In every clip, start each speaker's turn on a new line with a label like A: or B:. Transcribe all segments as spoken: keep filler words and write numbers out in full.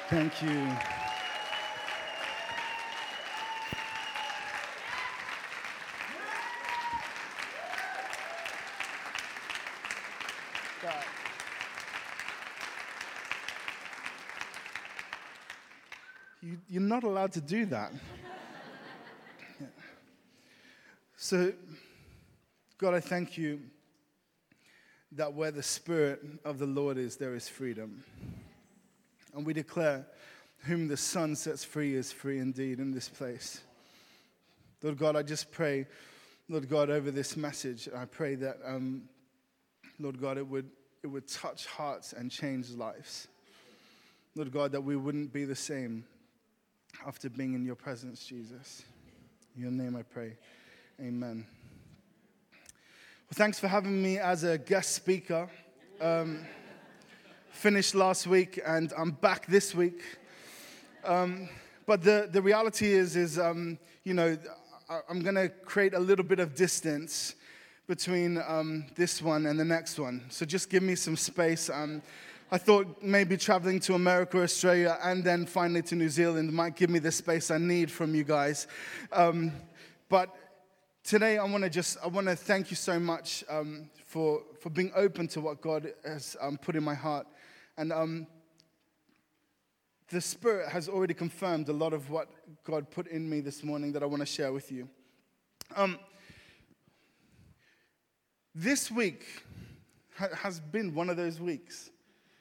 A: Thank you. God. You, you're not allowed to do that. Yeah. So, God, I thank you that where the Spirit of the Lord is, there is freedom. And we declare, whom the Son sets free is free indeed in this place. Lord God, I just pray, Lord God, over this message. I pray that, um, Lord God, it would it would touch hearts and change lives. Lord God, that we wouldn't be the same after being in your presence, Jesus. In your name I pray. Amen. Well, thanks for having me as a guest speaker. Um, finished last week, and I'm back this week. Um, but the, the reality is, is um, you know, I, I'm going to create a little bit of distance between um, this one and the next one. So just give me some space. Um, I thought maybe traveling to America, Australia, and then finally to New Zealand might give me the space I need from you guys. Um, but today I want to just, I want to thank you so much um, for, for being open to what God has um, put in my heart. And um, the Spirit has already confirmed a lot of what God put in me this morning that I want to share with you. Um, this week ha- has been one of those weeks.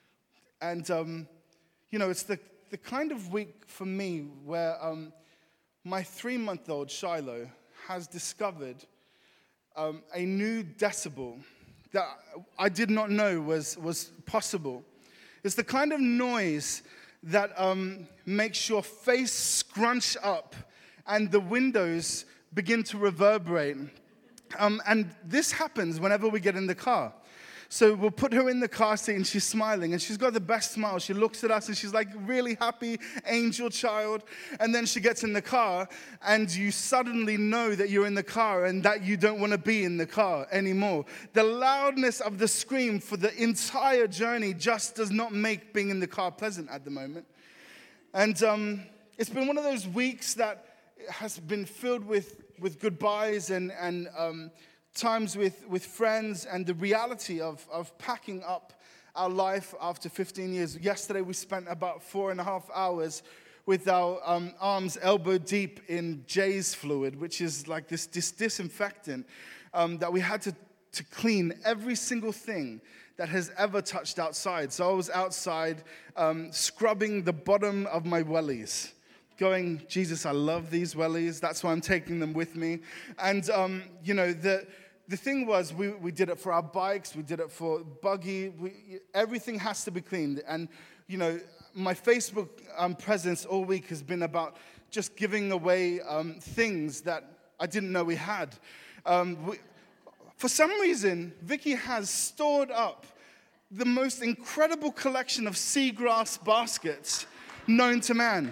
A: And, um, you know, it's the, the kind of week for me where um, my three-month-old Shiloh has discovered um, a new decibel that I did not know was, was possible. It's the kind of noise that um, makes your face scrunch up and the windows begin to reverberate. Um, and this happens whenever we get in the car. So we'll put her in the car seat and she's smiling and she's got the best smile. She looks at us and she's like really happy, angel child. And then she gets in the car and you suddenly know that you're in the car and that you don't want to be in the car anymore. The loudness of the scream for the entire journey just does not make being in the car pleasant at the moment. And um, it's been one of those weeks that has been filled with, with goodbyes and, and um, times with, with friends and the reality of, of packing up our life after fifteen years. Yesterday we spent about four and a half hours with our um, arms elbow deep in J's fluid, which is like this, this disinfectant um, that we had to, to clean every single thing that has ever touched outside. So I was outside um, scrubbing the bottom of my wellies, going, Jesus, I love these wellies. That's why I'm taking them with me. And, um, you know, the the thing was, we, we did it for our bikes. We did it for buggy. We, everything has to be cleaned. And, you know, my Facebook um, presence all week has been about just giving away um, things that I didn't know we had. Um, we, for some reason, Vicky has stored up the most incredible collection of seagrass baskets known to man.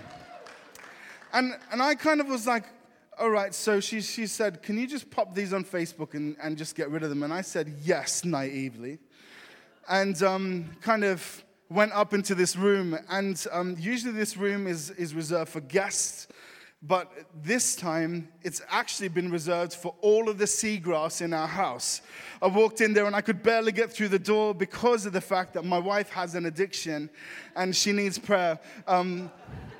A: And and I kind of was like, all right, so she she said, can you just pop these on Facebook and, and just get rid of them? And I said, yes, naively. And um, kind of went up into this room. And um, usually this room is, is reserved for guests. But this time, it's actually been reserved for all of the seagrass in our house. I walked in there and I could barely get through the door because of the fact that my wife has an addiction and she needs prayer. Um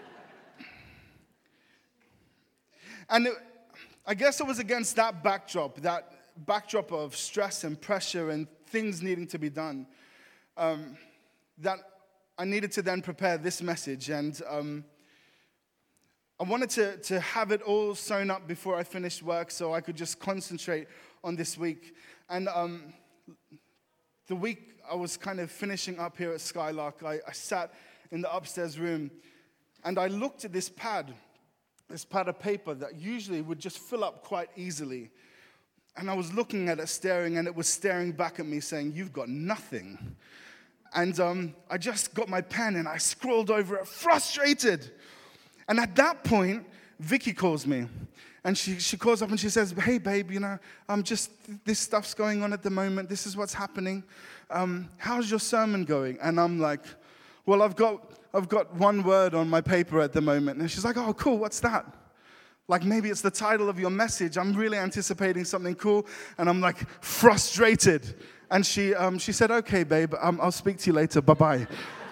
A: And it, I guess it was against that backdrop, that backdrop of stress and pressure and things needing to be done, um, that I needed to then prepare this message. And um, I wanted to, to have it all sewn up before I finished work so I could just concentrate on this week. And um, the week I was kind of finishing up here at Skylark, I, I sat in the upstairs room and I looked at this pad. This pad of paper that usually would just fill up quite easily. And I was looking at it, staring, and it was staring back at me saying, you've got nothing. And um, I just got my pen and I scrolled over it, frustrated. And at that point, Vicky calls me. And she, she calls up and she says, hey, babe, you know, I'm just, this stuff's going on at the moment. This is what's happening. Um, how's your sermon going? And I'm like, well, I've got, I've got one word on my paper at the moment. And she's like, oh, cool, what's that? Like maybe it's the title of your message. I'm really anticipating something cool. And I'm like frustrated. And she, um, she said, okay, babe, um, I'll speak to you later. Bye-bye.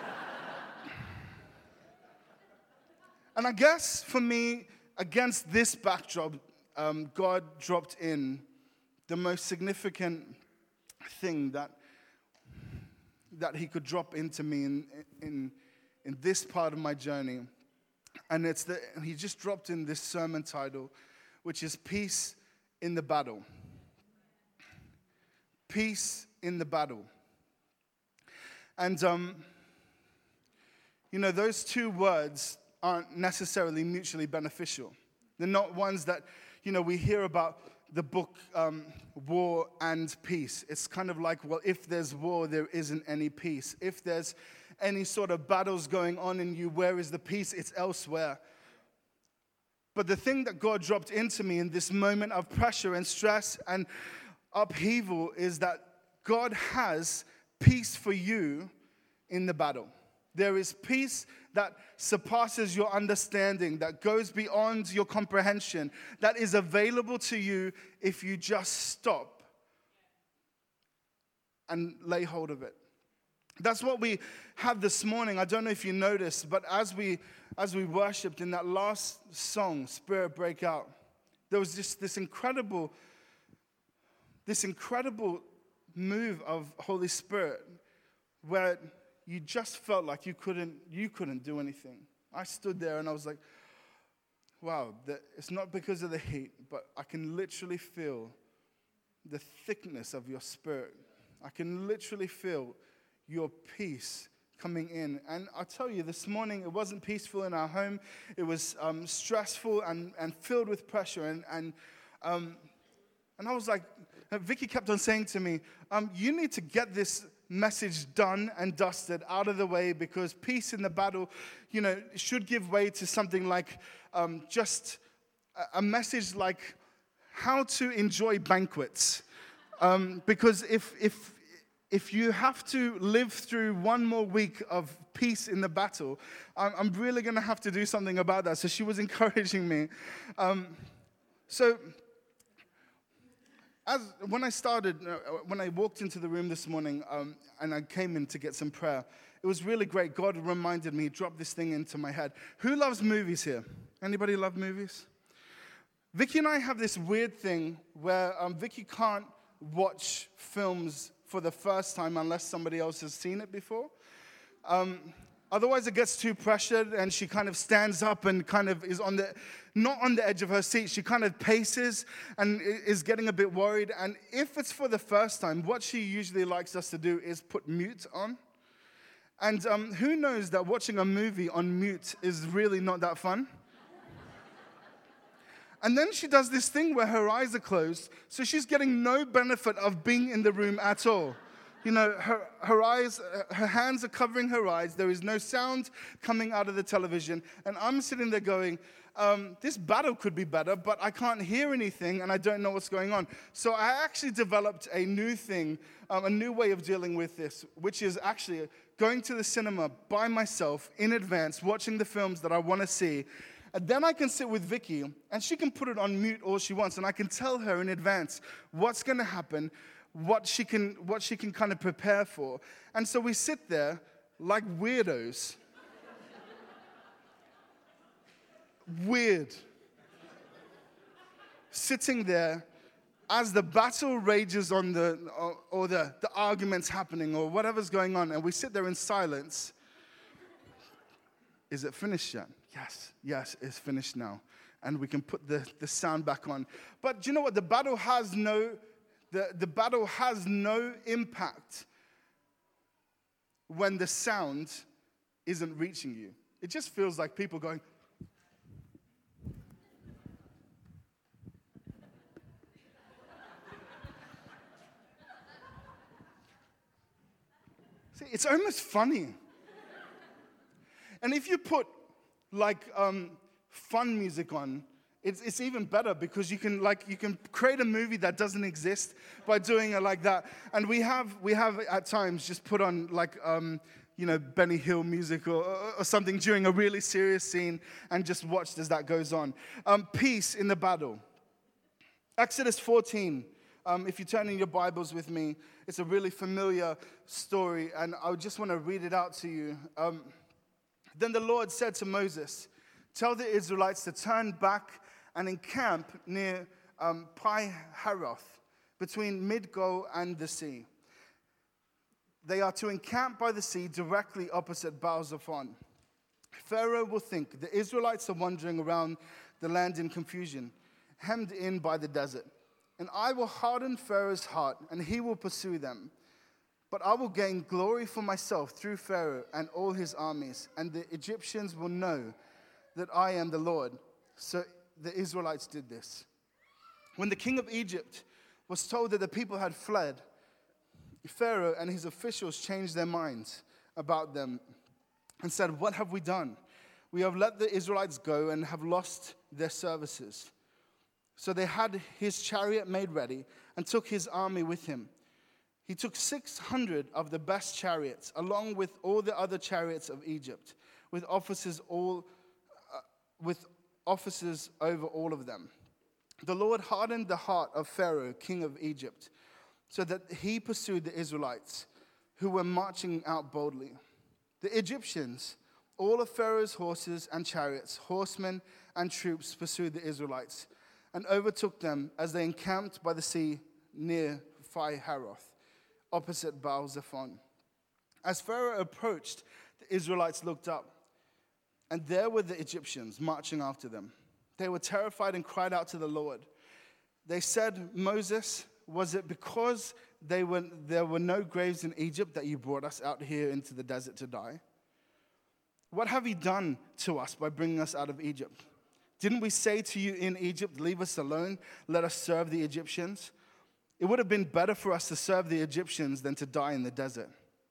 A: And I guess for me, against this backdrop, um, God dropped in the most significant thing that that he could drop into me in, in, in this part of my journey. And it's the, he just dropped in this sermon title, which is Peace in the Battle. Peace in the Battle. And, um, you know, those two words aren't necessarily mutually beneficial. They're not ones that, you know, we hear about the book um, War and Peace. It's kind of like, well, if there's war, there isn't any peace. If there's any sort of battles going on in you, where is the peace? It's elsewhere. But the thing that God dropped into me in this moment of pressure and stress and upheaval is that God has peace for you in the battle. There is peace that surpasses your understanding, that goes beyond your comprehension, that is available to you if you just stop and lay hold of it. That's what we have this morning. I don't know if you noticed, but as we as we worshiped in that last song, Spirit Break Out, there was just this incredible, this incredible move of Holy Spirit where you just felt like you couldn't, you couldn't do anything. I stood there and I was like, wow, the, it's not because of the heat, but I can literally feel the thickness of your spirit. I can literally feel your peace coming in. And I'll tell you, this morning, it wasn't peaceful in our home. It was um, stressful and, and filled with pressure. And and um, and I was like, Vicky kept on saying to me, um, you need to get this message done and dusted out of the way, because peace in the battle, you know, should give way to something like um, just a, a message like how to enjoy banquets. Um, because if if if you have to live through one more week of peace in the battle, I'm, I'm really going to have to do something about that. So she was encouraging me. Um, so. As when I started, uh, when I walked into the room this morning um, and I came in to get some prayer, it was really great. God reminded me, dropped this thing into my head. Who loves movies here? Anybody love movies? Vicky and I have this weird thing where um, Vicky can't watch films for the first time unless somebody else has seen it before. Um, Otherwise, it gets too pressured, and she kind of stands up and kind of is on the, not on the edge of her seat. She kind of paces and is getting a bit worried. And if it's for the first time, what she usually likes us to do is put mute on. And um, who knows that watching a movie on mute is really not that fun? And then she does this thing where her eyes are closed, so she's getting no benefit of being in the room at all. You know, her, her eyes, her hands are covering her eyes. There is no sound coming out of the television. And I'm sitting there going, um, this battle could be better, but I can't hear anything and I don't know what's going on. So I actually developed a new thing, um, a new way of dealing with this, which is actually going to the cinema by myself in advance, watching the films that I want to see. And then I can sit with Vicky and she can put it on mute all she wants. And I can tell her in advance what's going to happen, what she can what she can kind of prepare for. And so we sit there like weirdos. Weird. Sitting there as the battle rages on the, or, or the, the argument's happening or whatever's going on, and we sit there in silence. Is it finished yet? Yes, yes, it's finished now. And we can put the, the sound back on. But do you know what? The battle has no The, the battle has no impact when the sound isn't reaching you. It just feels like people going. See, it's almost funny. And if you put like um, fun music on, It's, it's even better, because you can like you can create a movie that doesn't exist by doing it like that. And we have we have at times just put on like um, you know, Benny Hill music or, or something during a really serious scene and just watched as that goes on. Um, peace in the battle. Exodus fourteen. Um, if you turn in your Bibles with me, it's a really familiar story, and I just want to read it out to you. Um, then the Lord said to Moses, "Tell the Israelites to turn back and encamp near um, Pi-hahiroth, between Migdol and the sea. They are to encamp by the sea directly opposite Baal-zephon. Pharaoh will think the Israelites are wandering around the land in confusion, hemmed in by the desert. And I will harden Pharaoh's heart, and he will pursue them. But I will gain glory for myself through Pharaoh and all his armies, and the Egyptians will know that I am the Lord." So the Israelites did this. When the king of Egypt was told that the people had fled, Pharaoh and his officials changed their minds about them and said, "What have we done? We have let the Israelites go and have lost their services." So they had his chariot made ready and took his army with him. He took six hundred of the best chariots, along with all the other chariots of Egypt, with officers all, uh, with officers over all of them. The Lord hardened the heart of Pharaoh, king of Egypt, so that he pursued the Israelites, who were marching out boldly. The Egyptians, all of Pharaoh's horses and chariots, horsemen and troops, pursued the Israelites and overtook them as they encamped by the sea near Pi-hahiroth, opposite Baal-zephon. As Pharaoh approached, the Israelites looked up, and there were the Egyptians marching after them. They were terrified and cried out to the Lord. They said, "Moses, was it because they were, there were no graves in Egypt that you brought us out here into the desert to die? What have you done to us by bringing us out of Egypt? Didn't we say to you in Egypt, 'Leave us alone, let us serve the Egyptians'? It would have been better for us to serve the Egyptians than to die in the desert."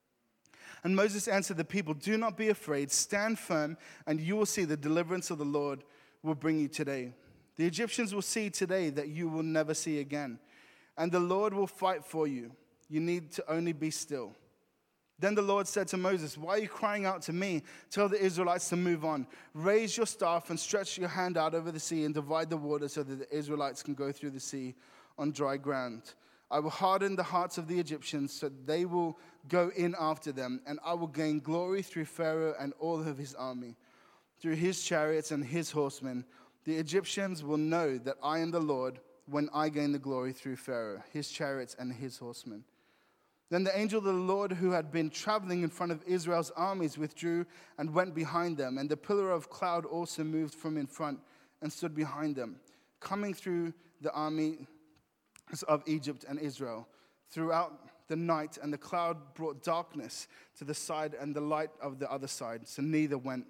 A: And Moses answered the people, "Do not be afraid, stand firm, and you will see the deliverance of the Lord will bring you today. The Egyptians will see today that you will never see again, and the Lord will fight for you. You need to only be still." Then the Lord said to Moses, "Why are you crying out to me? Tell the Israelites to move on. Raise your staff and stretch your hand out over the sea and divide the water so that the Israelites can go through the sea on dry ground. I will harden the hearts of the Egyptians so they will go in after them, and I will gain glory through Pharaoh and all of his army, through his chariots and his horsemen. The Egyptians will know that I am the Lord when I gain the glory through Pharaoh, his chariots and his horsemen." Then the angel of the Lord who had been traveling in front of Israel's armies withdrew and went behind them, and the pillar of cloud also moved from in front and stood behind them, coming through the army of Egypt and Israel throughout the night, and the cloud brought darkness to the side and the light of the other side, so neither went.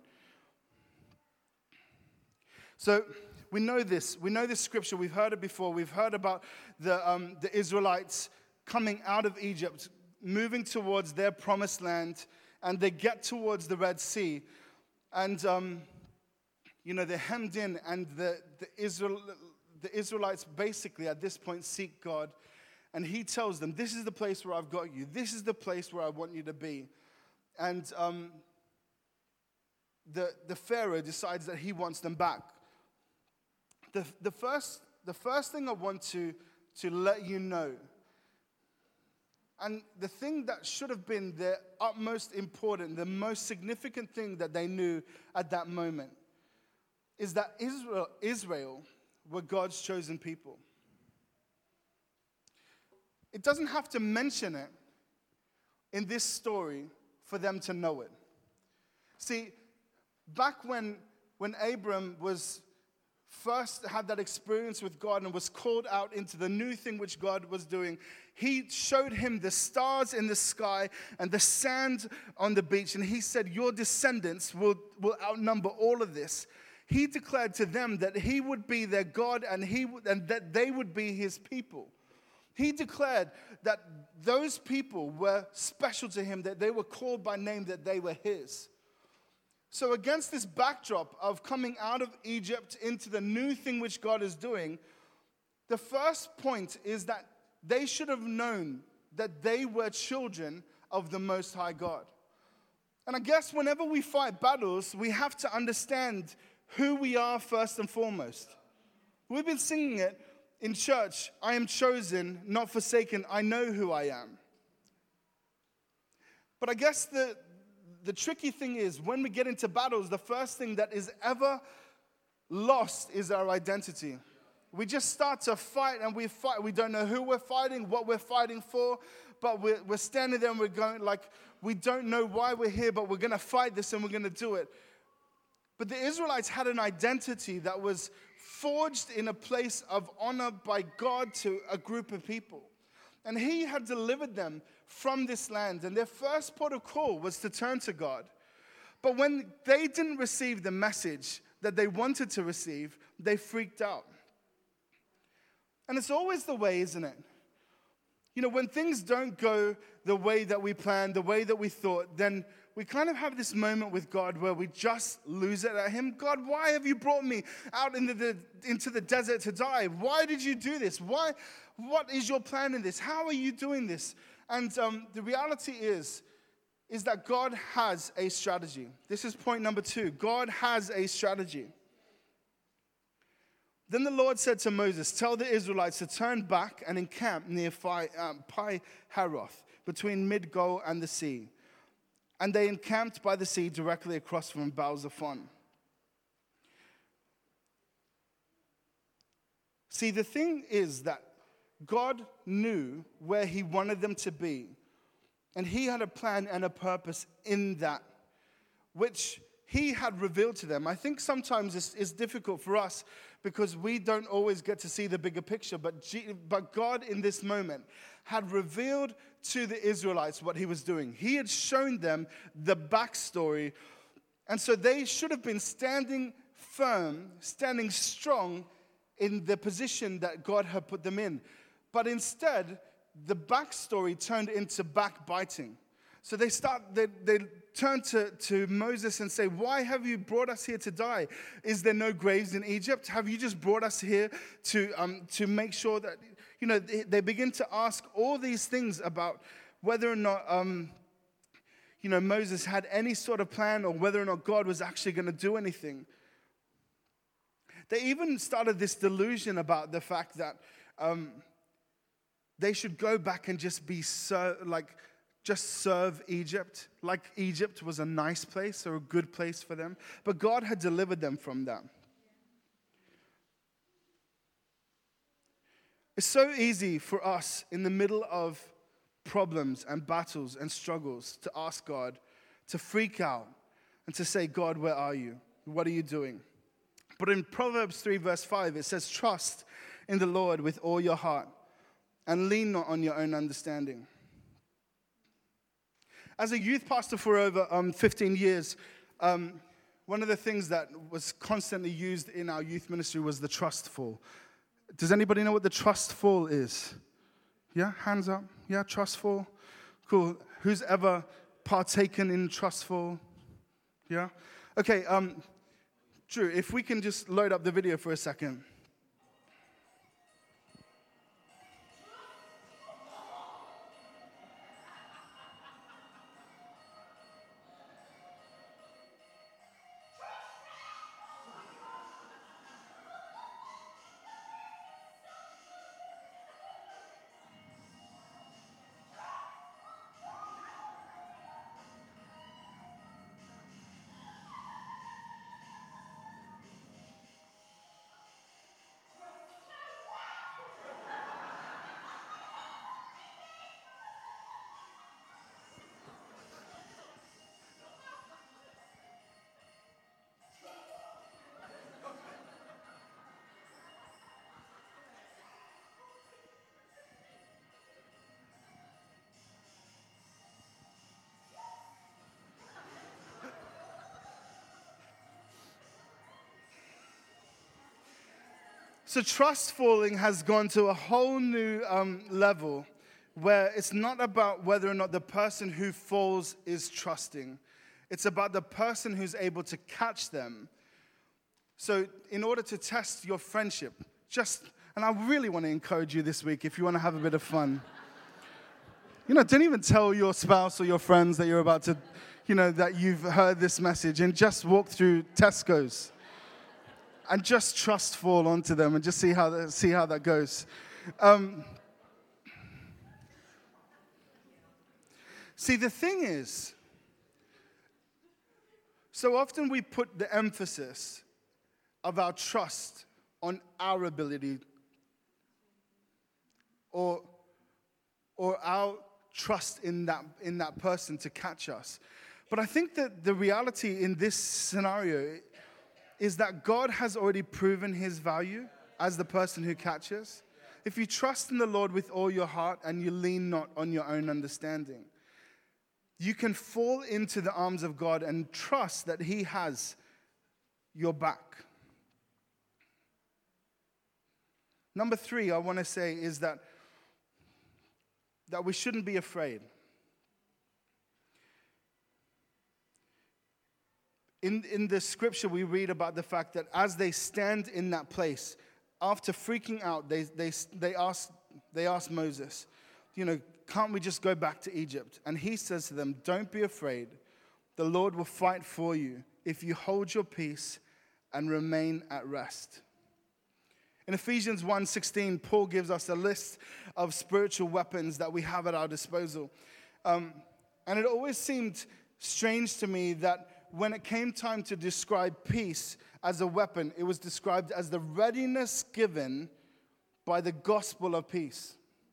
A: So we know this. We know this scripture. We've heard it before. We've heard about the, um, the Israelites coming out of Egypt, moving towards their promised land, and they get towards the Red Sea. And, um, you know, they're hemmed in, and the, the, Israel, the Israelites basically at this point seek God. And he tells them, "This is the place where I've got you. This is the place where I want you to be." And um, the, the Pharaoh decides that he wants them back. The, the, first, the first thing I want to, to let you know, and the thing that should have been the utmost important, the most significant thing that they knew at that moment, is that Israel, Israel were God's chosen people. It doesn't have to mention it in this story for them to know it. See, back when, when Abram was first had that experience with God and was called out into the new thing which God was doing, he showed him the stars in the sky and the sand on the beach, and he said, "Your descendants will, will outnumber all of this." He declared to them that he would be their God, and, he, and that they would be his people. He declared that those people were special to him, that they were called by name, that they were his. So against this backdrop of coming out of Egypt into the new thing which God is doing, the first point is that they should have known that they were children of the Most High God. And I guess whenever we fight battles, we have to understand who we are first and foremost. We've been singing it in church. I am chosen, not forsaken. I know who I am. But I guess the, the tricky thing is when we get into battles, the first thing that is ever lost is our identity. We just start to fight and we fight. We don't know who we're fighting, what we're fighting for, but we're, we're standing there and we're going like, we don't know why we're here, but we're going to fight this and we're going to do it. But the Israelites had an identity that was forged in a place of honor by God to a group of people. And he had delivered them from this land. And their first port of call was to turn to God. But when they didn't receive the message that they wanted to receive, they freaked out. And it's always the way, isn't it? You know, when things don't go the way that we planned, the way that we thought, then we kind of have this moment with God where we just lose it at him. God, why have you brought me out into the, into the desert to die? Why did you do this? Why? What is your plan in this? How are you doing this? And um, the reality is, is that God has a strategy. This is point number two. God has a strategy. Then the Lord said to Moses, tell the Israelites to turn back and encamp near um, Pi-Hahiroth, between Migdol and the sea. And they encamped by the sea directly across from Baal-zephon. See, the thing is that God knew where he wanted them to be. And he had a plan and a purpose in that, which he had revealed to them. I think sometimes it's, it's difficult for us because we don't always get to see the bigger picture. But, G, but God in this moment had revealed to the Israelites what he was doing. He had shown them the backstory. And so they should have been standing firm, standing strong in the position that God had put them in. But instead, the backstory turned into backbiting. So they start, they, they turn to, to Moses and say, why have you brought us here to die? Is there no graves in Egypt? Have you just brought us here to, um, to make sure that, you know, they, they begin to ask all these things about whether or not, um, you know, Moses had any sort of plan or whether or not God was actually going to do anything. They even started this delusion about the fact that um, they should go back and just be so, like, just serve Egypt, like Egypt was a nice place or a good place for them. But God had delivered them from that. It's so easy for us in the middle of problems and battles and struggles to ask God to freak out and to say, God, where are you? What are you doing? But in Proverbs three verse five, it says, trust in the Lord with all your heart and lean not on your own understanding. As a youth pastor for over um, fifteen years, um, one of the things that was constantly used in our youth ministry was the trust fall. Does anybody know what the trust fall is? Yeah, hands up. Yeah, trust fall. Cool. Who's ever partaken in trust fall? Yeah? Okay, um, Drew, if we can just load up the video for a second. So trust falling has gone to a whole new um, level where it's not about whether or not the person who falls is trusting. It's about the person who's able to catch them. So in order to test your friendship, just, and I really want to encourage you this week if you want to have a bit of fun. You know, don't even tell your spouse or your friends that you're about to, you know, that you've heard this message and just walk through Tesco's and just trust fall onto them and just see how that, see how that goes. Um, see, the thing is, so often we put the emphasis of our trust on our ability or, or our trust in that, in that person to catch us. But I think that the reality in this scenario is that God has already proven his value as the person who catches. If you trust in the Lord with all your heart and you lean not on your own understanding, you can fall into the arms of God and trust that he has your back. Number three, I want to say is that, that we shouldn't be afraid. In, in the scripture, we read about the fact that as they stand in that place, after freaking out, they, they, they, ask, they ask Moses, you know, can't we just go back to Egypt? And he says to them, don't be afraid. The Lord will fight for you if you hold your peace and remain at rest. In Ephesians one sixteen, Paul gives us a list of spiritual weapons that we have at our disposal. Um, and it always seemed strange to me that when it came time to describe peace as a weapon, it was described as the readiness given by the gospel of peace.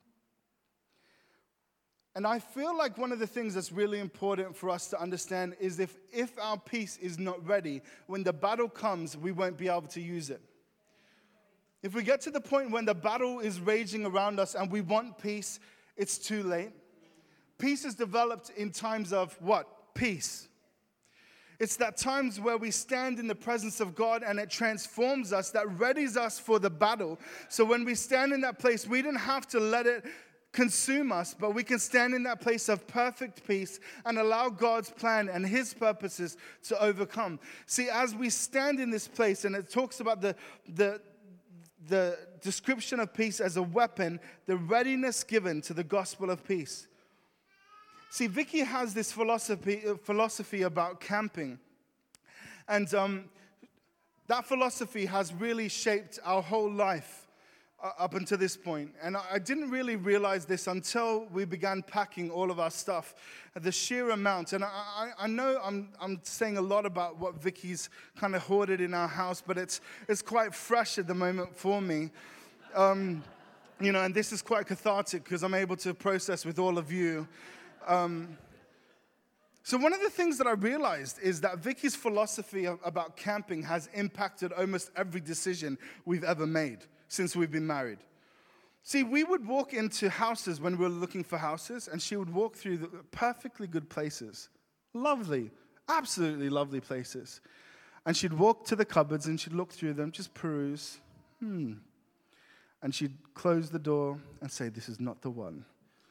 A: And I feel like one of the things that's really important for us to understand is if, if our peace is not ready, when the battle comes, we won't be able to use it. If we get to the point when the battle is raging around us and we want peace, it's too late. Peace is developed in times of what? Peace. It's that times where we stand in the presence of God and it transforms us, that readies us for the battle. So when we stand in that place, we don't have to let it consume us, but we can stand in that place of perfect peace and allow God's plan and his purposes to overcome. See, as we stand in this place, and it talks about the, the, the description of peace as a weapon, the readiness given to the gospel of peace. See, Vicky has this philosophy, philosophy about camping. And um, that philosophy has really shaped our whole life uh, up until this point. And I, I didn't really realize this until we began packing all of our stuff. The sheer amount. And I, I, I know I'm, I'm saying a lot about what Vicky's kind of hoarded in our house, but it's, it's quite fresh at the moment for me. Um, you know, and this is quite cathartic because I'm able to process with all of you. Um, so one of the things that I realized is that Vicky's philosophy about camping has impacted almost every decision we've ever made since we've been married. See, we would walk into houses when we were looking for houses, and she would walk through the perfectly good places. Lovely, absolutely lovely places. And she'd walk to the cupboards and she'd look through them, just peruse. Hmm. And she'd close the door and say, this is not the one.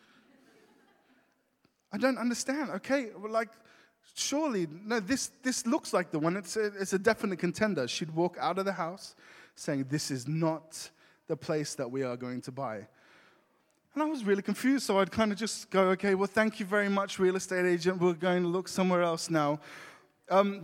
A: I don't understand. Okay, well, like, surely, no, this this looks like the one. It's a, it's a definite contender. She'd walk out of the house saying, this is not the place that we are going to buy. And I was really confused, so I'd kind of just go, okay, well, thank you very much, real estate agent. We're going to look somewhere else now. Um,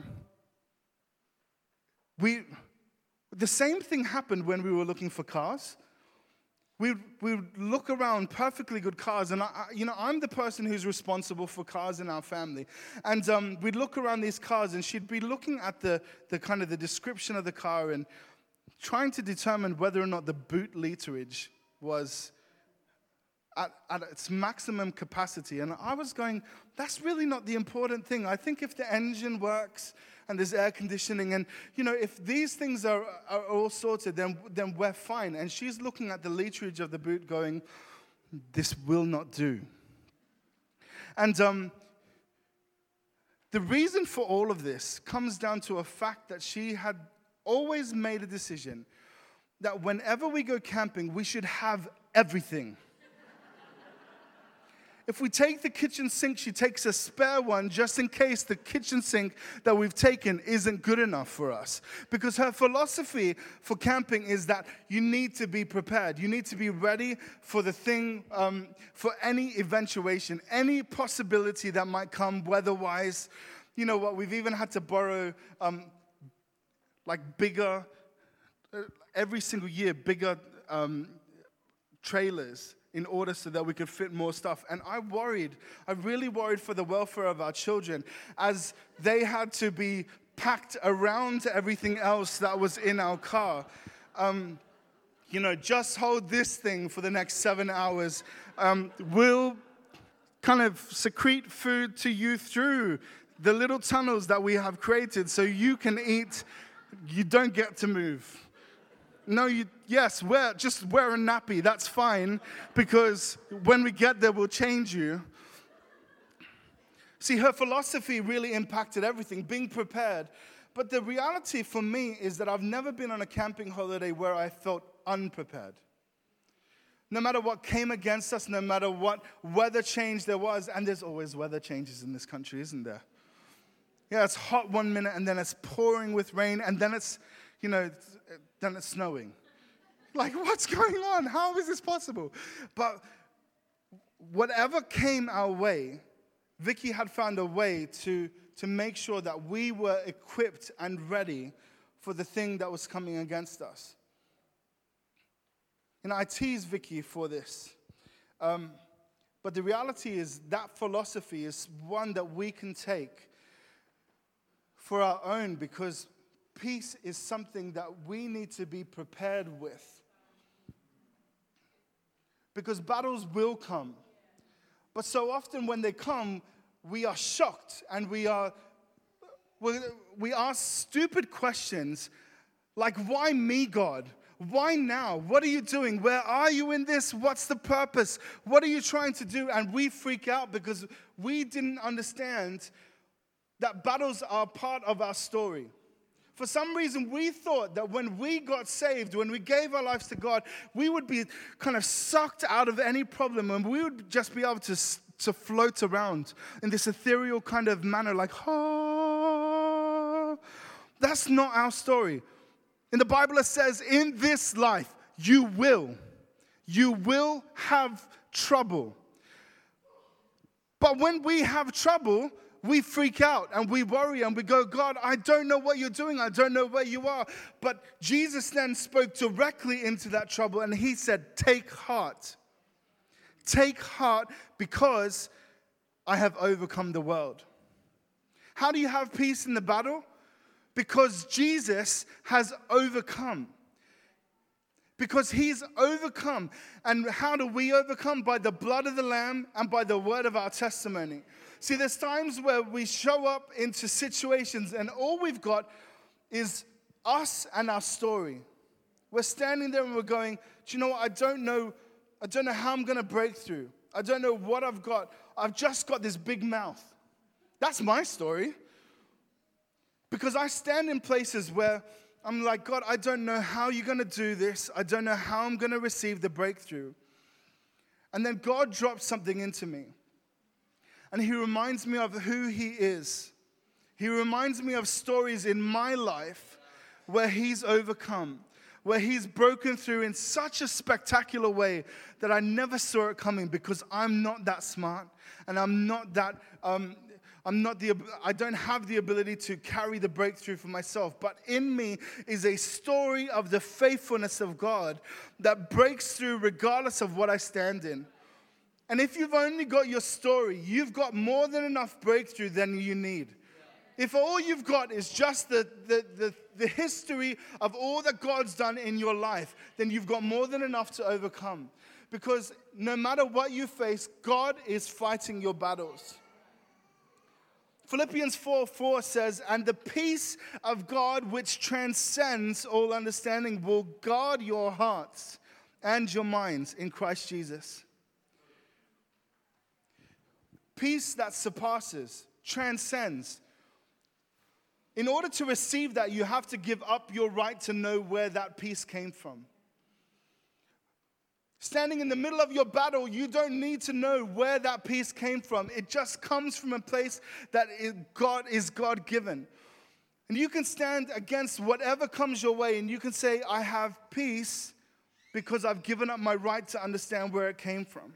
A: we, the same thing happened when we were looking for cars. We would look around perfectly good cars, and I, I, you know, I'm the person who's responsible for cars in our family. And um, we'd look around these cars, and she'd be looking at the, the kind of the description of the car and trying to determine whether or not the boot literage was at, at its maximum capacity. And I was going, that's really not the important thing. I think if the engine works and there's air conditioning, and, you know, if these things are, are all sorted, then, then we're fine. And she's looking at the literage of the boot going, this will not do. And um, the reason for all of this comes down to a fact that she had always made a decision that whenever we go camping, we should have everything. If we take the kitchen sink, she takes a spare one just in case the kitchen sink that we've taken isn't good enough for us. Because her philosophy for camping is that you need to be prepared. You need to be ready for the thing, um, for any eventuation, any possibility that might come weather-wise. You know what, we've even had to borrow um, like bigger, uh, every single year, bigger um, trailers in order so that we could fit more stuff. And I worried, I really worried for the welfare of our children as they had to be packed around everything else that was in our car. Um, you know, just hold this thing for the next seven hours. Um, we'll kind of secrete food to you through the little tunnels that we have created so you can eat, you don't get to move. No, you, yes, wear, just wear a nappy, that's fine, because when we get there, we'll change you. See, her philosophy really impacted everything, being prepared. But the reality for me is that I've never been on a camping holiday where I felt unprepared. No matter what came against us, no matter what weather change there was, and there's always weather changes in this country, isn't there? Yeah, it's hot one minute, and then it's pouring with rain, and then it's, you know, then it's snowing. Like, what's going on? How is this possible? But whatever came our way, Vicky had found a way to, to make sure that we were equipped and ready for the thing that was coming against us. And I tease Vicky for this. Um, but the reality is that philosophy is one that we can take for our own, because peace is something that we need to be prepared with. Because battles will come. But so often when they come, we are shocked and we are we ask stupid questions like, why me, God? Why now? What are you doing? Where are you in this? What's the purpose? What are you trying to do? And we freak out because we didn't understand that battles are part of our story. For some reason, we thought that when we got saved, when we gave our lives to God, we would be kind of sucked out of any problem and we would just be able to, to float around in this ethereal kind of manner, like, oh. That's not our story. In the Bible, it says, in this life, you will, you will have trouble. But when we have trouble, we freak out and we worry and we go, God, I don't know what you're doing. I don't know where you are. But Jesus then spoke directly into that trouble and he said, take heart. Take heart because I have overcome the world. How do you have peace in the battle? Because Jesus has overcome. Because he's overcome. And how do we overcome? By the blood of the Lamb and by the word of our testimony. See, there's times where we show up into situations and all we've got is us and our story. We're standing there and we're going, do you know what? I don't know, I don't know how I'm going to break through. I don't know what I've got. I've just got this big mouth. That's my story. Because I stand in places where I'm like, God, I don't know how you're going to do this. I don't know how I'm going to receive the breakthrough. And then God drops something into me. And he reminds me of who he is. He reminds me of stories in my life where he's overcome, where he's broken through in such a spectacular way that I never saw it coming because I'm not that smart and I'm not that, um, I'm not the, I don't have the ability to carry the breakthrough for myself. But in me is a story of the faithfulness of God that breaks through regardless of what I stand in. And if you've only got your story, you've got more than enough breakthrough than you need. If all you've got is just the, the, the, the history of all that God's done in your life, then you've got more than enough to overcome. Because no matter what you face, God is fighting your battles. Philippians four four says, and the peace of God which transcends all understanding will guard your hearts and your minds in Christ Jesus. Peace that surpasses, transcends. In order to receive that, you have to give up your right to know where that peace came from. Standing in the middle of your battle, you don't need to know where that peace came from. It just comes from a place that God is God-given. And you can stand against whatever comes your way, and you can say, I have peace because I've given up my right to understand where it came from.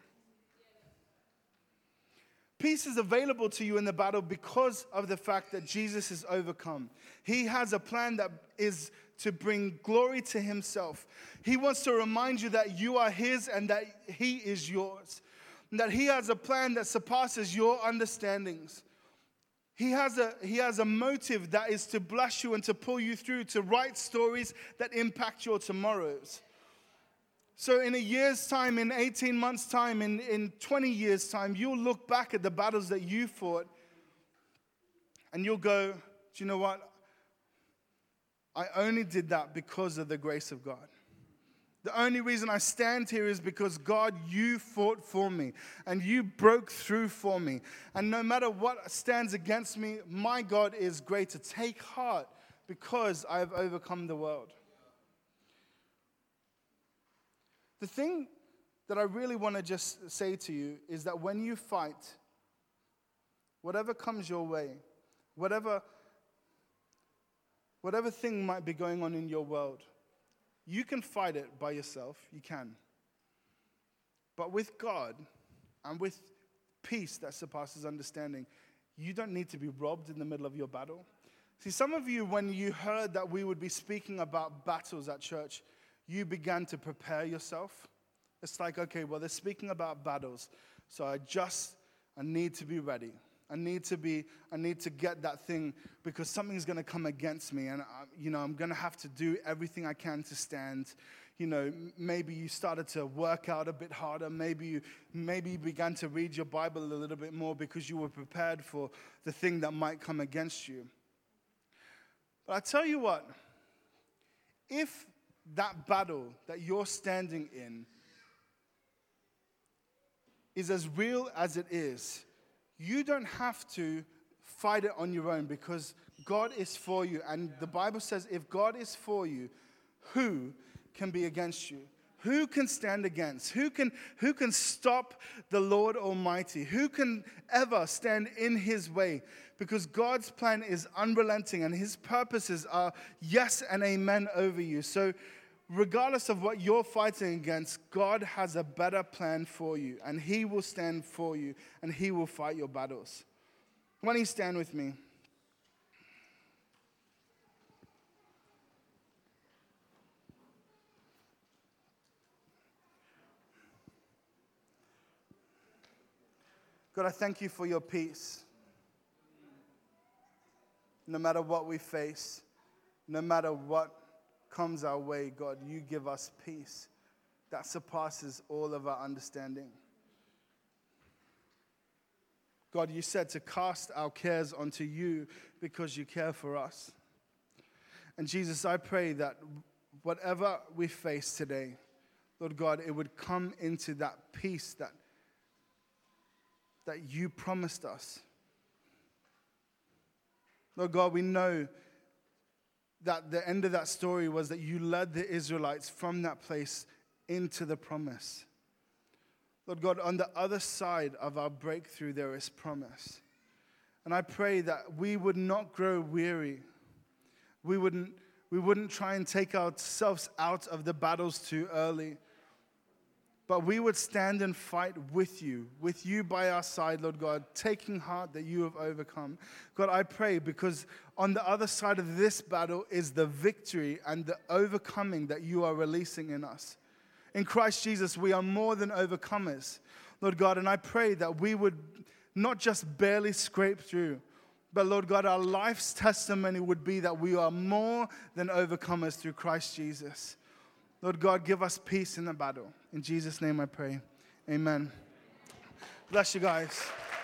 A: Peace is available to you in the battle because of the fact that Jesus has overcome. He has a plan that is to bring glory to himself. He wants to remind you that you are his and that he is yours. And that he has a plan that surpasses your understandings. He has a, he has a motive that is to bless you and to pull you through, to write stories that impact your tomorrows. So in a year's time, in eighteen months' time, in, in twenty years' time, you'll look back at the battles that you fought and you'll go, do you know what? I only did that because of the grace of God. The only reason I stand here is because, God, you fought for me and you broke through for me. And no matter what stands against me, my God is greater. Take heart because I have overcome the world. The thing that I really want to just say to you is that when you fight, whatever comes your way, whatever, whatever thing might be going on in your world, you can fight it by yourself. You can. But with God and with peace that surpasses understanding, you don't need to be robbed in the middle of your battle. See, some of you, when you heard that we would be speaking about battles at church, you began to prepare yourself. It's like, okay, well, they're speaking about battles, so I just, I need to be ready. I need to be, I need to get that thing because something's going to come against me, and, I, you know, I'm going to have to do everything I can to stand. You know, maybe you started to work out a bit harder. Maybe you, maybe you began to read your Bible a little bit more because you were prepared for the thing that might come against you. But I tell you what, if that battle that you're standing in is as real as it is, you don't have to fight it on your own because God is for you. And the Bible says if God is for you, who can be against you? Who can stand against? Who can, who can stop the Lord Almighty? Who can ever stand in his way? Because God's plan is unrelenting and his purposes are yes and amen over you. So regardless of what you're fighting against, God has a better plan for you. And he will stand for you and he will fight your battles. Why don't you stand with me? God, I thank you for your peace. No matter what we face, no matter what comes our way, God, you give us peace that surpasses all of our understanding. God, you said to cast our cares onto you because you care for us. And Jesus, I pray that whatever we face today, Lord God, it would come into that peace that that you promised us. Lord God, we know that the end of that story was that you led the Israelites from that place into the promise. Lord God, on the other side of our breakthrough, there is promise. And I pray that we would not grow weary. We wouldn't, we wouldn't try and take ourselves out of the battles too early. But we would stand and fight with you, with you by our side, Lord God, taking heart that you have overcome. God, I pray because on the other side of this battle is the victory and the overcoming that you are releasing in us. In Christ Jesus, we are more than overcomers, Lord God, and I pray that we would not just barely scrape through, but Lord God, our life's testimony would be that we are more than overcomers through Christ Jesus. Lord God, give us peace in the battle. In Jesus' name I pray. Amen. Bless you guys.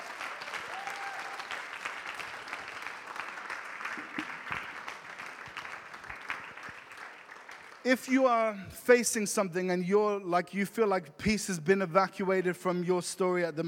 A: If you are facing something and you're like you feel like peace has been evacuated from your story at the